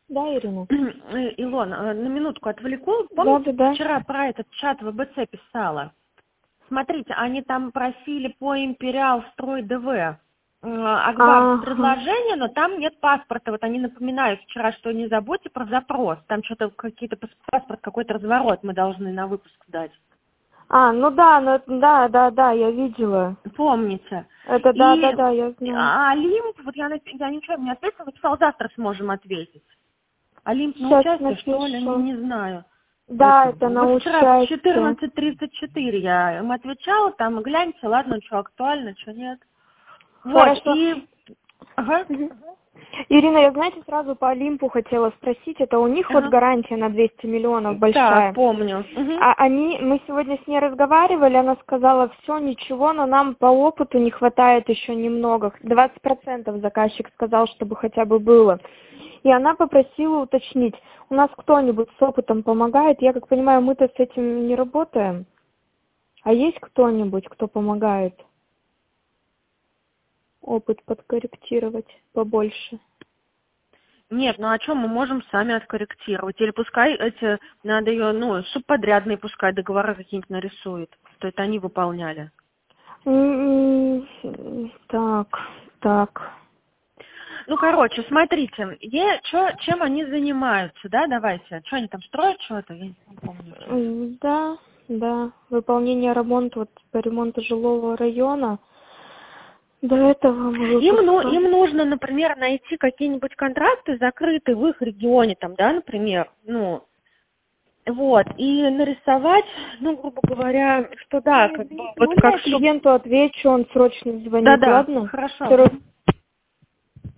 Да, Ирина? Илона, на минутку отвлеку. Да, Помните, да, да. вчера про этот чат ВБЦ писала? Смотрите, они там просили по Империал строй ДВ. Акбар Ага. предложение, но там нет паспорта. Вот они напоминают вчера, что не забудьте про запрос. Там что-то какие-то паспорт, какой-то разворот мы должны на выпуск дать. Ну да, да, я видела. Помните. Это да, И да, да, я знаю. Олимп, вот я ничего не ответила, написал, завтра сможем ответить. Олимп на Сейчас участие, что ли, напишу. не знаю. Да, это на Вот вчера в участие. 14:34 я им отвечала, там гляньте, ладно, что актуально, что нет. Вот, Хорошо. и... Ага. Мгм. Ирина, я, знаете, сразу по Олимпу хотела спросить, это у них вот Ага. гарантия на 200 миллионов Так, большая. помню. Угу. Мы сегодня с ней разговаривали, она сказала, все, ничего, но нам по опыту не хватает еще немного. 20% заказчик сказал, чтобы хотя бы было. И она попросила уточнить, у нас кто-нибудь с опытом помогает? Я как понимаю, мы-то с этим не работаем. А есть кто-нибудь, кто помогает опыт подкорректировать побольше? Нет, ну а что мы можем сами откорректировать? Или пускай надо ее, субподрядные пускай договора какие-нибудь нарисуют, что это они выполняли. Так. Ну, короче, смотрите, чем они занимаются, да, давайте. Что они там строят что-то? Я не помню сейчас. Да. Выполнение ремонта, вот по ремонту жилого района. До этого мы выпускали. Им нужно, например, найти какие-нибудь контракты закрытые в их регионе, там, да, например, вот, и нарисовать, грубо говоря, что да, как бы, вот Можно как я клиенту отвечу, он срочно звонит, Да-да, ладно? хорошо. Второй